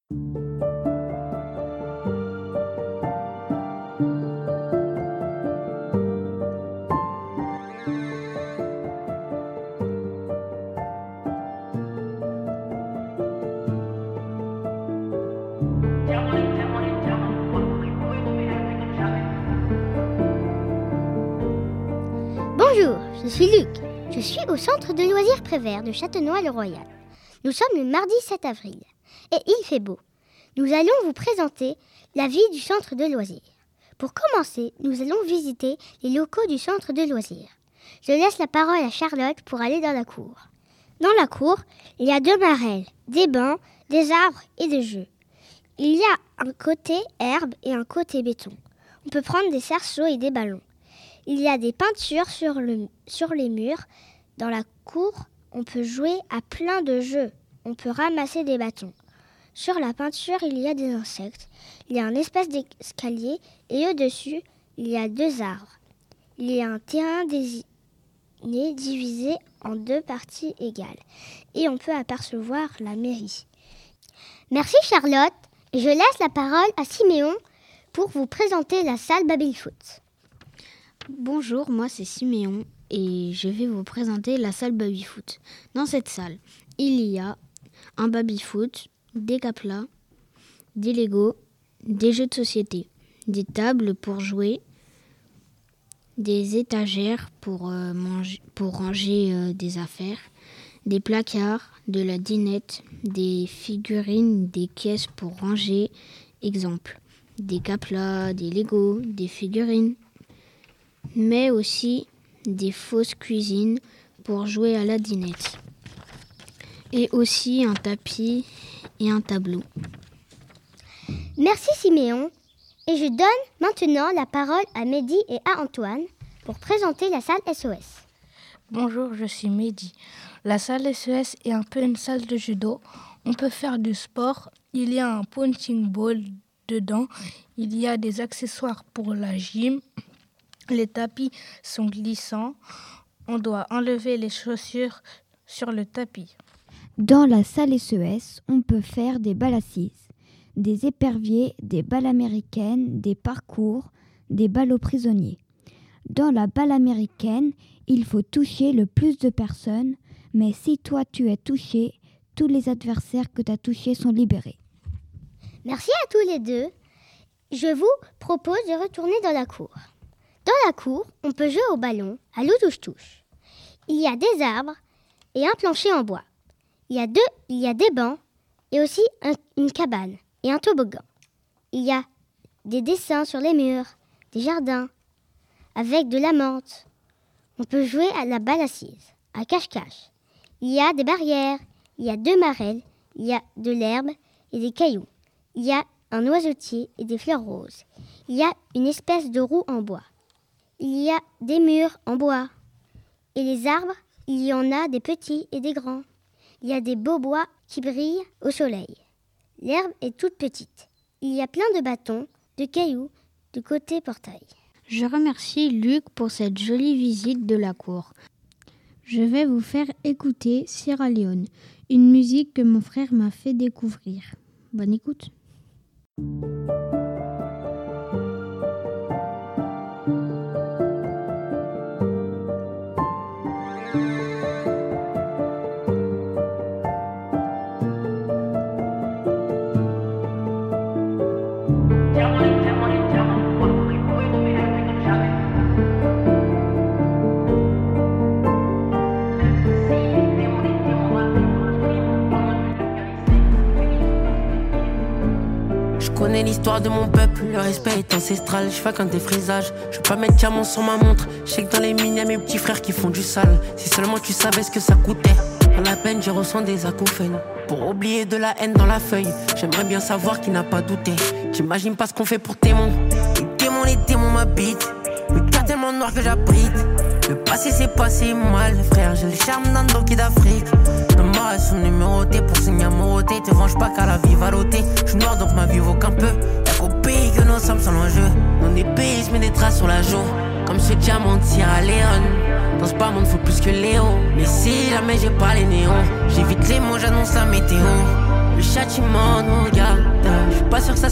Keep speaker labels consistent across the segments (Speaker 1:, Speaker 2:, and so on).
Speaker 1: Bonjour, je suis Luc. Je suis au centre de loisirs Prévert de Châtenois-le-Royal. Nous sommes le mardi 7 avril et il fait beau. Nous allons vous présenter la vie du centre de loisirs. Pour commencer, nous allons visiter les locaux du centre de loisirs. Je laisse la parole à Charlotte pour aller dans la cour. Dans la cour, il y a 2 marelles, des bancs, des arbres et des jeux. Il y a un côté herbe et un côté béton. On peut prendre des cerceaux et des ballons. Il y a des peintures sur les murs. Dans la cour, on peut jouer à plein de jeux. On peut ramasser des bâtons. Sur la peinture, il y a des insectes. Il y a un espèce d'escalier et au-dessus, il y a 2 arbres. Il y a un terrain désigné divisé en 2 parties égales. Et on peut apercevoir la mairie. Merci Charlotte. Je laisse la parole à Siméon pour vous présenter la salle Baby-Foot.
Speaker 2: Bonjour, moi c'est Siméon et je vais vous présenter la salle Baby-Foot. Dans cette salle, il y a un baby-foot, des caplas, des Lego, des jeux de société, des tables pour jouer, des étagères pour ranger des affaires, des placards, de la dinette, des figurines, des caisses pour ranger, exemple, des caplas, des Lego, des figurines, mais aussi des fausses cuisines pour jouer à la dinette. Et aussi un tapis et un tableau.
Speaker 1: Merci Siméon. Et je donne maintenant la parole à Mehdi et à Antoine pour présenter la salle SOS.
Speaker 3: Bonjour, je suis Mehdi. La salle SOS est un peu une salle de judo. On peut faire du sport. Il y a un punching ball dedans. Il y a des accessoires pour la gym. Les tapis sont glissants. On doit enlever les chaussures sur le tapis.
Speaker 4: Dans la salle SES, on peut faire des balles assises, des éperviers, des balles américaines, des parcours, des balles aux prisonniers. Dans la balle américaine, il faut toucher le plus de personnes, mais si toi tu es touché, tous les adversaires que tu as touchés sont libérés.
Speaker 1: Merci à tous les deux. Je vous propose de retourner dans la cour. Dans la cour, on peut jouer au ballon, à l'eau-touche-touche. Il y a des arbres et un plancher en bois. Il y a des bancs et aussi une cabane et un toboggan. Il y a des dessins sur les murs, des jardins, avec de la menthe. On peut jouer à la balle assise, à cache-cache. Il y a des barrières, il y a 2 marelles, il y a de l'herbe et des cailloux. Il y a un oiseautier et des fleurs roses. Il y a une espèce de roue en bois. Il y a des murs en bois. Et les arbres, il y en a des petits et des grands. Il y a des beaux bois qui brillent au soleil. L'herbe est toute petite. Il y a plein de bâtons, de cailloux, de côté portail.
Speaker 2: Je remercie Luc pour cette jolie visite de la cour. Je vais vous faire écouter Sierra Leone, une musique que mon frère m'a fait découvrir. Bonne écoute.
Speaker 5: Je connais l'histoire de mon peuple, le respect est ancestral. Je fais qu'un défrisage, je veux pas mettre diamant sur ma montre. Je sais que dans les mines y'a mes petits frères qui font du sale. Si seulement tu savais ce que ça coûtait. Dans la peine je ressens des acouphènes. Pour oublier de la haine dans la feuille, j'aimerais bien savoir qui n'a pas douté. J'imagine pas ce qu'on fait pour témoins. Les démons m'habitent. Le cœur tellement noir que j'abrite. Le passé c'est passé mal, frère, j'ai le charme d'un doki d'Afrique. Le mort est son numéroté pour signer amoroté. Te venge pas qu'à la vie va l'ôter. J'suis noir donc ma vie vaut qu'un peu. Y'a qu'au pays que nos sommes sont l'enjeu. Dans des pays j'mets des traces sur la joue. Comme ce diamant de Sierra Leone. Dans ce bas monde faut plus que Léo. Mais si jamais j'ai pas les néons, j'évite les mots, j'annonce la météo. Le châtiment nous regarde.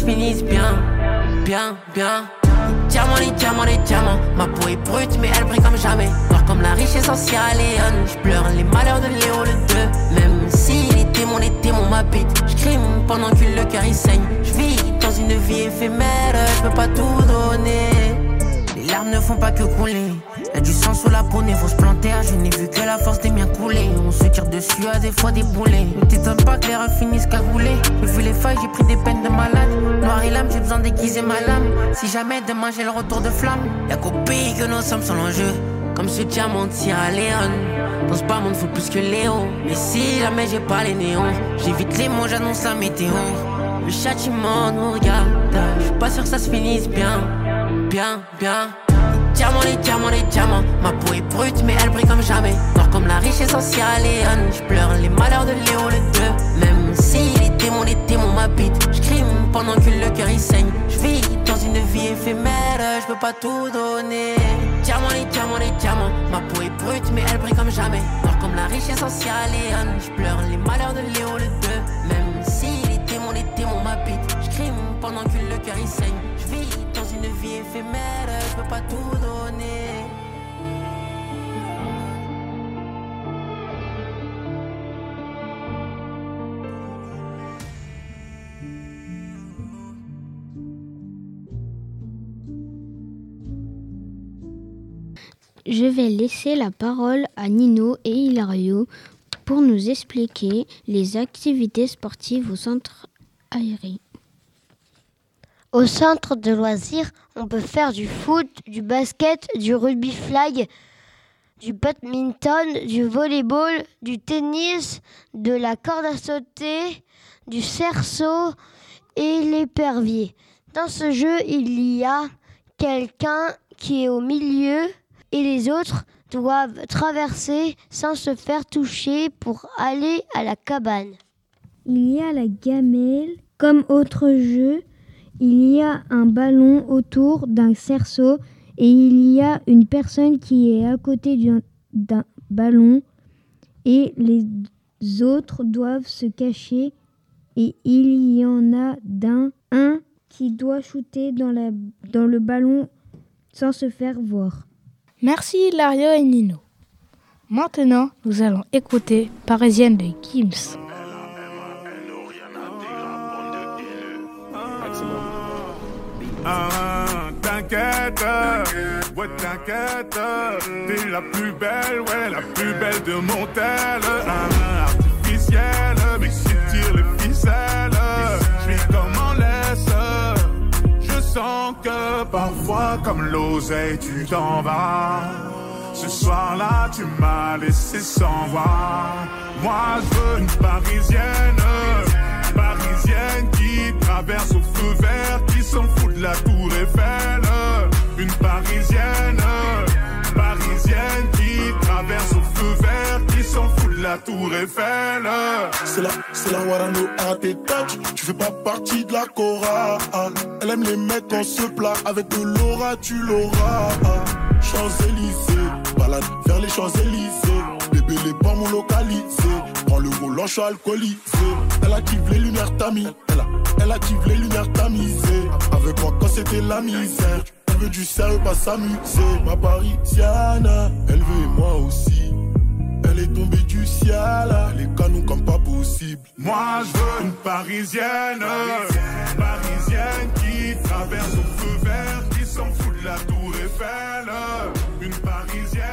Speaker 5: se finisse bien, bien, bien. Les diamants, ma peau est brute mais elle brille comme jamais. Noir comme la richesse ancienne Léon. J'pleure les malheurs de Léo le 2. Même si les démons m'habitent. J'crime pendant que le cœur il saigne. J'vis dans une vie éphémère, j'peux pas tout donner. Les larmes ne font pas que couler. Y'a du sang sous la peau, ne faut se planter. Je n'ai vu que la force des miens couler. On se tire dessus à des fois des boulets. Ne t'étonne pas que les rats finissent cagoulés. J'ai vu les failles, j'ai pris des peines de malade. Noir et lame, j'ai besoin d'aiguiser ma lame. Si jamais demain j'ai le retour de flamme, y'a qu'au pays que nos sommes sont l'enjeu. Comme ce diamant de Sierra Leone. Pense pas, monde faut plus que Léo. Mais si jamais j'ai pas les néons, j'évite les mots, j'annonce la météo. Le châtiment nous regarde. J'suis pas sûr que ça se finisse bien, bien, bien. Les diamants, ma peau est brute mais elle brille comme jamais. Noir comme la richesse ancienne Léon. J'pleure les malheurs de Léo le 2. Même si les démons m'habitent. J'crime pendant que le cœur il saigne. J'vis dans une vie éphémère, j'peux pas tout donner. Les diamants, ma peau est brute mais elle brille comme jamais. Noir comme la richesse ancienne Léon. J'pleure les malheurs de Léo le 2. Même si les démons m'habitent. J'crime pendant que le cœur il saigne. J'vis dans une vie éphémère, j'peux pas tout donner.
Speaker 2: Je vais laisser la parole à Nino et Hilario pour nous expliquer les activités sportives au centre aéré.
Speaker 1: Au centre de loisirs, on peut faire du foot, du basket, du rugby flag, du badminton, du volleyball, du tennis, de la corde à sauter, du cerceau et l'épervier. Dans ce jeu, il y a quelqu'un qui est au milieu et les autres doivent traverser sans se faire toucher pour aller à la cabane.
Speaker 4: Il y a la gamelle. Comme autre jeu, il y a un ballon autour d'un cerceau et il y a une personne qui est à côté d'un ballon et les autres doivent se cacher et il y en a un qui doit shooter dans le ballon sans se faire voir.
Speaker 3: Merci Hilario et Nino. Maintenant, nous allons écouter Parisienne de Gims.
Speaker 6: T'inquiète, ouais t'inquiète, t'es la plus belle de mon tel. Artificielle, mais si tu tires les ficelles, j'suis comme en laisse. Je sens que parfois comme l'oseille tu t'en vas. Ce soir-là tu m'as laissé sans voix. Moi je veux une parisienne qui traverse au feu vert, qui s'en fout de la tour Eiffel. Une parisienne qui traverse au feu vert, qui s'en fout de la tour Eiffel.
Speaker 7: C'est la Warano à tes touch, tu fais pas partie de la chorale. Elle aime les mecs en se plat, avec de l'aura tu l'auras. Champs-Élysées, balade vers les Champs-Élysées. Bébé les pas mon localisé, prends le volant, je suis alcoolisé. Elle active les lumières tamis, elle active les lumières tamisées. Avec moi quand c'était la misère, elle veut du sérieux, pas s'amuser. Ma parisienne, elle veut et moi aussi. Elle est tombée du ciel, elle est canon comme pas possible.
Speaker 6: Moi je veux une parisienne qui traverse au feu vert, qui s'en fout de la tour Eiffel. Une parisienne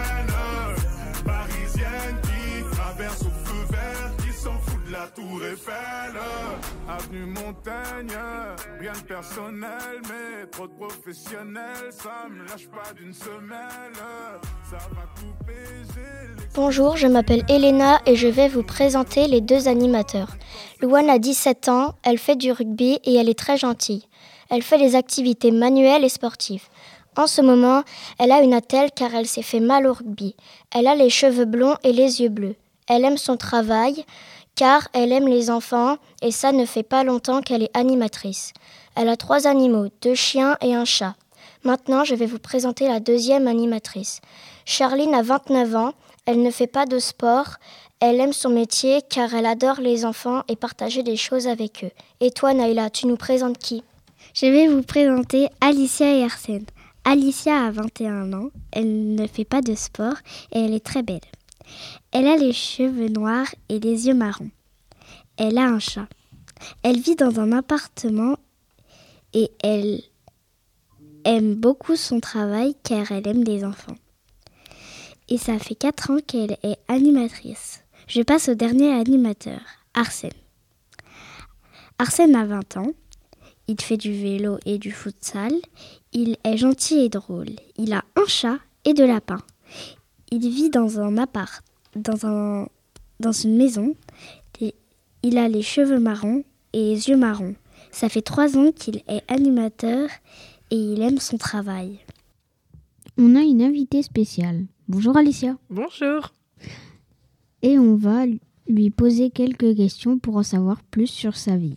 Speaker 6: qui traverse au feu vert, qui s'en fout de la tour Eiffel. Avenue Montaigne, rien de personnel, mais trop de professionnels, ça me lâche pas d'une semelle. Ça va couper, j'ai...
Speaker 8: Bonjour, je m'appelle Elena et je vais vous présenter les deux animateurs. Louane a 17 ans, elle fait du rugby et elle est très gentille. Elle fait des activités manuelles et sportives. En ce moment, elle a une attelle car elle s'est fait mal au rugby. Elle a les cheveux blonds et les yeux bleus. Elle aime son travail car elle aime les enfants et ça ne fait pas longtemps qu'elle est animatrice. Elle a 3 animaux, 2 chiens et un chat. Maintenant, je vais vous présenter la deuxième animatrice. Charline a 29 ans, elle ne fait pas de sport. Elle aime son métier car elle adore les enfants et partager des choses avec eux. Et toi, Naïla, tu nous présentes qui ?
Speaker 1: Je vais vous présenter Alicia et Arsène. Alicia a 21 ans, elle ne fait pas de sport et elle est très belle. Elle a les cheveux noirs et les yeux marrons. Elle a un chat. Elle vit dans un appartement et elle aime beaucoup son travail car elle aime les enfants. Et ça fait 4 ans qu'elle est animatrice. Je passe au dernier animateur, Arsène. Arsène a 20 ans. Il fait du vélo et du futsal. Il est gentil et drôle. Il a un chat et 2 lapins. Il vit dans un appart, dans une maison. Il a les cheveux marrons et les yeux marrons. Ça fait 3 ans qu'il est animateur et il aime son travail.
Speaker 2: On a une invitée spéciale. Bonjour Alicia.
Speaker 9: Bonjour.
Speaker 2: Et on va lui poser quelques questions pour en savoir plus sur sa vie.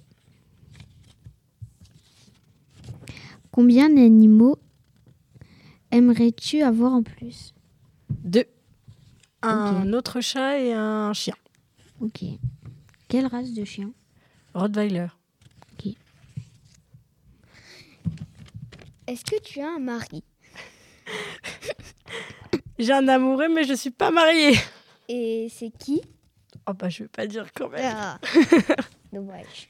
Speaker 2: Combien d'animaux aimerais-tu avoir en plus ?
Speaker 9: 2. Un autre chat et un chien.
Speaker 2: Ok. Quelle race de chien ?
Speaker 9: Rottweiler.
Speaker 2: Ok.
Speaker 4: Est-ce que tu as un mari ?
Speaker 9: J'ai un amoureux, mais je suis pas mariée.
Speaker 4: Et c'est qui ?
Speaker 9: Oh bah je vais pas dire quand même.
Speaker 4: Ah. Dommage.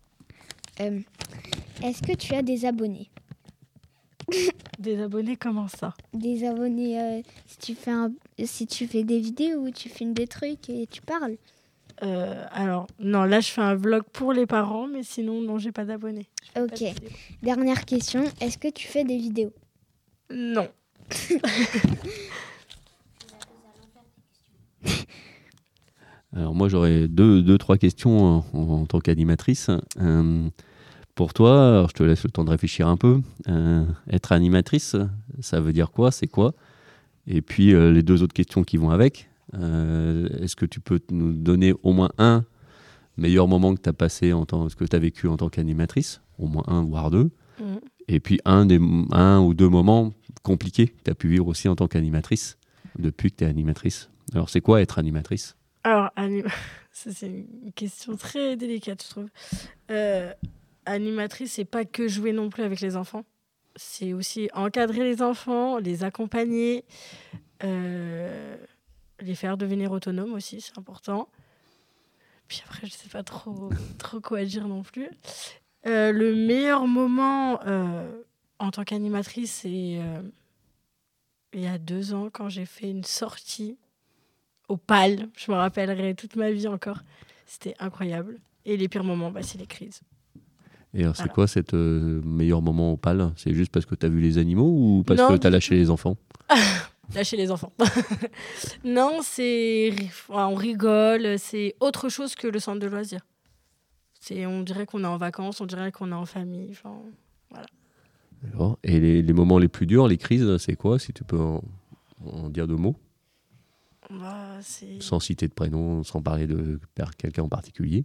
Speaker 4: Est-ce que tu as des abonnés ?
Speaker 9: Des abonnés, comment ça ?
Speaker 4: Des abonnés, si tu fais des vidéos ou tu filmes des trucs et tu parles.
Speaker 9: Alors, non, là je fais un vlog pour les parents, mais sinon, non, j'ai pas d'abonnés.
Speaker 4: Ok. Dernière question, est-ce que tu fais des vidéos ?
Speaker 9: Non.
Speaker 10: Alors moi j'aurais deux, trois questions en tant qu'animatrice. Pour toi, alors je te laisse le temps de réfléchir un peu. Être animatrice, ça veut dire quoi ? C'est quoi ? Et puis les 2 autres questions qui vont avec. Est-ce que tu peux nous donner au moins un meilleur moment que tu as passé, ce que tu as vécu en tant qu'animatrice ? Au moins 1 voire 2. Et puis un ou 2 moments compliqués que tu as pu vivre aussi en tant qu'animatrice depuis que tu es animatrice. Alors c'est quoi être animatrice ?
Speaker 9: Alors, ça, c'est une question très délicate, je trouve. Animatrice, c'est pas que jouer non plus avec les enfants. C'est aussi encadrer les enfants, les accompagner, les faire devenir autonomes aussi, c'est important. Puis après, je sais pas trop quoi dire non plus. Le meilleur moment en tant qu'animatrice, c'est il y a 2 ans, quand j'ai fait une sortie au PAL. Je me rappellerai toute ma vie encore. C'était incroyable. Et les pires moments, c'est les crises.
Speaker 10: Et alors, c'est quoi cet meilleur moment au PAL ? C'est juste parce que tu as vu les animaux ou parce que tu as lâché les enfants ?
Speaker 9: Lâcher les enfants. Non, on rigole. C'est autre chose que le centre de loisirs. On dirait qu'on est en vacances, on dirait qu'on est en famille. Enfin, voilà.
Speaker 10: D'accord. Et les moments les plus durs, les crises, c'est quoi, si tu peux en dire 2 mots ? Sans citer de prénom, sans parler de quelqu'un en particulier.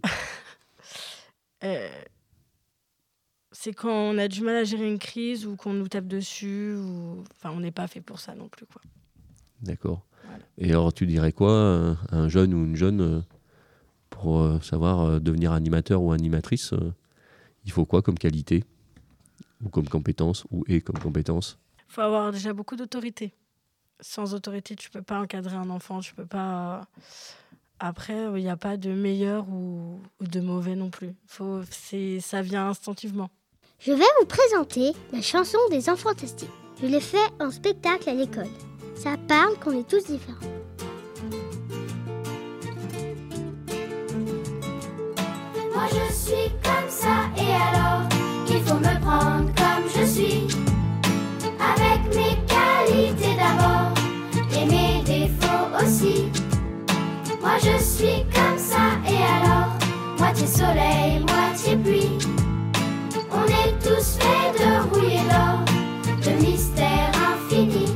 Speaker 9: C'est quand on a du mal à gérer une crise ou qu'on nous tape dessus. Enfin, on n'est pas fait pour ça non plus, quoi.
Speaker 10: D'accord.
Speaker 9: Voilà.
Speaker 10: Et alors, tu dirais quoi à un jeune ou une jeune pour savoir devenir animateur ou animatrice il faut quoi comme qualité ou comme compétence comme compétence ?
Speaker 9: Il faut avoir déjà beaucoup d'autorité. Sans autorité, tu peux pas encadrer un enfant, tu peux pas... Après, il n'y a pas de meilleur ou de mauvais non plus. Ça vient instinctivement.
Speaker 1: Je vais vous présenter la chanson des Enfants Fantastiques. Je l'ai fait en spectacle à l'école. Ça parle qu'on est tous différents.
Speaker 11: Moi je suis comme ça et alors qu'il faut me prendre comme je suis, avec mes qualités d'abord et mes défauts aussi. Moi je suis comme ça et alors moitié soleil, moitié pluie. On est tous faits de rouille et d'or, de mystère infini.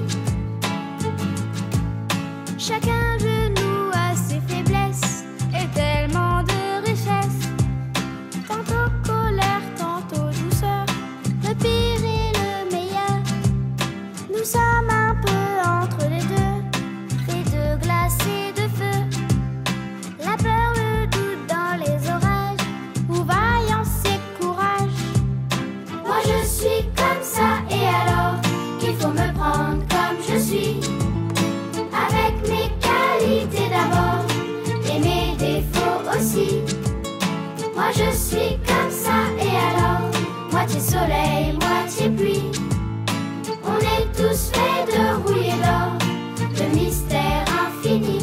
Speaker 11: Chacun de nous a ses faiblesses et tellement de richesses. Tantôt colère, tantôt douceur, le pire et le meilleur. Nous sommes un peu entre les deux, faits de glace et de feu. La peur, le doute dans les orages, où va moitié soleil, moitié pluie. On est tous faits de rouille et d'or, de mystère infini.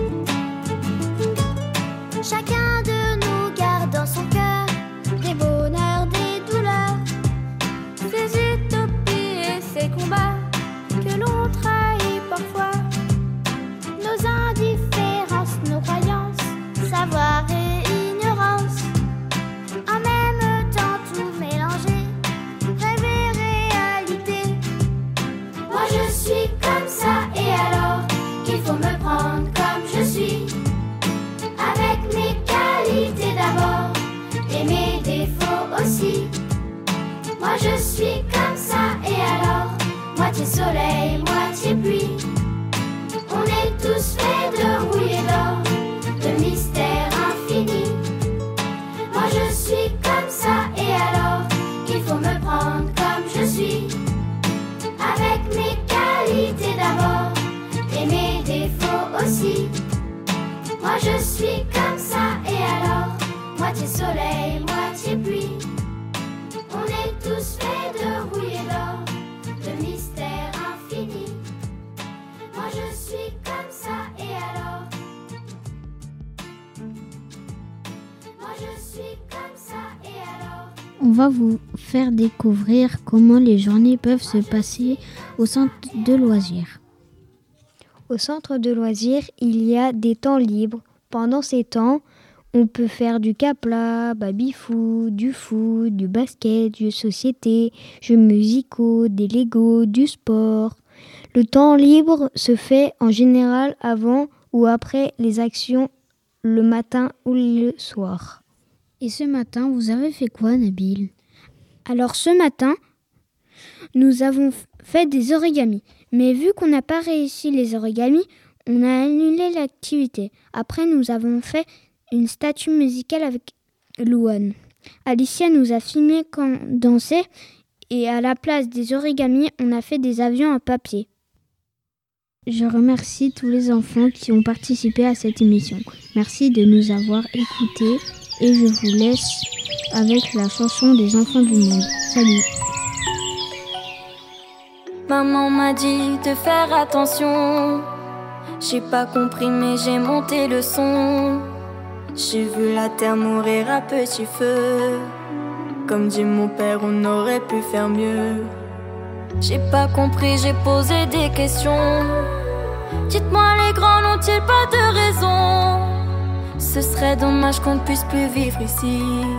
Speaker 11: Chacun de nous garde dans son cœur des bonheurs, des douleurs, ses utopies et ses combats que l'on trahit parfois. Nos indifférences, nos croyances, savoir et ignorance, en même temps tout mélanger, rêve et réalité. Moi je suis comme ça et alors il faut me prendre comme je suis, avec mes qualités d'abord et mes défauts aussi. Moi je suis comme ça et alors moitié soleil, moitié pluie. On est tous faits de rouille et d'or, de mystère infini. Moi je suis comme ça et alors il faut me prendre comme je suis, avec mes qualités d'abord et mes défauts aussi. Moi je suis comme ça et alors moitié soleil, moitié pluie. On est tous faits de rouille et d'or, de mystère infini. Moi je suis comme ça et alors. Moi je suis comme ça et alors.
Speaker 2: On va vous faire découvrir comment les journées peuvent se passer au centre de loisirs.
Speaker 4: Au centre de loisirs, il y a des temps libres. Pendant ces temps, on peut faire du capla, baby-foot, du basket, jeux société, jeux musicaux, des Lego, du sport. Le temps libre se fait en général avant ou après les actions, le matin ou le soir.
Speaker 2: Et ce matin, vous avez fait quoi, Nabil ?
Speaker 1: Alors ce matin, nous avons fait des origamis. Mais vu qu'on n'a pas réussi les origamis, on a annulé l'activité. Après, nous avons fait une statue musicale avec Louane. Alicia nous a filmé quand on dansait et à la place des origamis, on a fait des avions en papier.
Speaker 2: Je remercie tous les enfants qui ont participé à cette émission. Merci de nous avoir écoutés et je vous laisse avec la chanson des enfants du monde. Salut!
Speaker 12: Maman m'a dit de faire attention. J'ai pas compris mais j'ai monté le son. J'ai vu la terre mourir à petit feu. Comme dit mon père, on aurait pu faire mieux. J'ai pas compris, j'ai posé des questions. Dites-moi les grands n'ont-ils pas de raison? Ce serait dommage qu'on ne puisse plus vivre ici,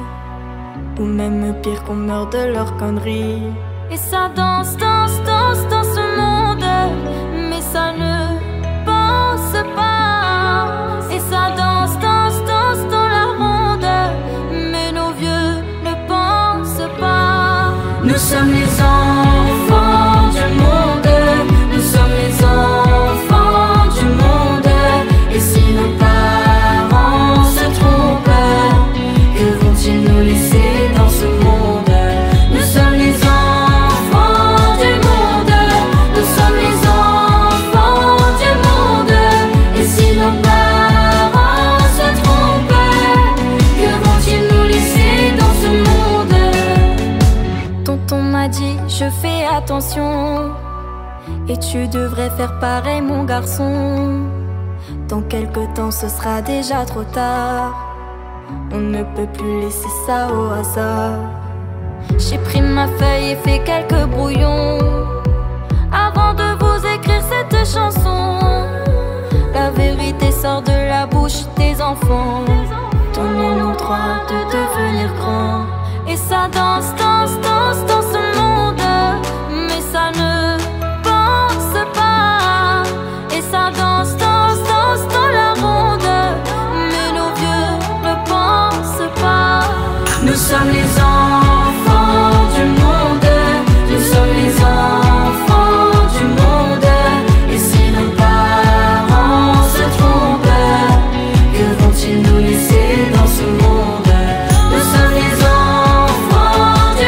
Speaker 12: ou même pire qu'on meure de leurs conneries. Et ça danse, danse, danse dans ce monde, mais ça ne pense pas. Et ça danse, danse, danse dans la ronde, mais nos vieux ne pensent pas. Nous sommes les enfants du monde, nous sommes les enfants du monde. Et si nos parents se trompent, que vont-ils nous laisser dans ce monde? Nous sommes les enfants du monde, nous sommes les enfants du monde. Et si nos parents se trompent, que vont-ils nous laisser dans ce monde? Tonton m'a dit, je fais attention, et tu devrais faire pareil mon garçon. Dans quelque temps ce sera déjà trop tard, on ne peut plus laisser ça au hasard. J'ai pris ma feuille et fait quelques brouillons avant de vous écrire cette chanson. La vérité sort de la bouche des enfants. Donnez-nous le droit de devenir grands. Et ça danse, danse, danse dans ce monde, mais ça ne pense pas. Et ça danse, danse, danse dans la ronde, mais nos vieux ne pensent pas. Nous sommes les enfants du monde, nous sommes les enfants du monde. Et si nos parents se trompent, que vont-ils nous laisser dans ce monde? Nous sommes les enfants du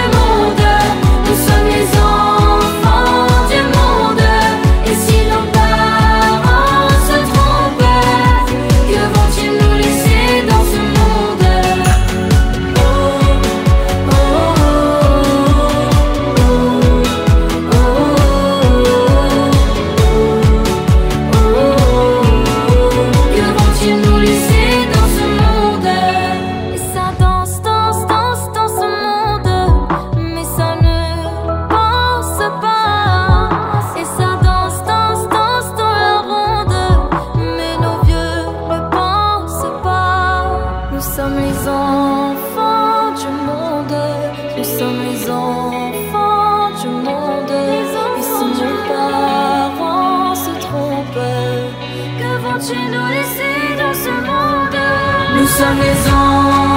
Speaker 12: sommes les enfants du monde. Et si nos parents se trompent, que vont-ils nous laisser dans ce monde? Nous sommes les enfants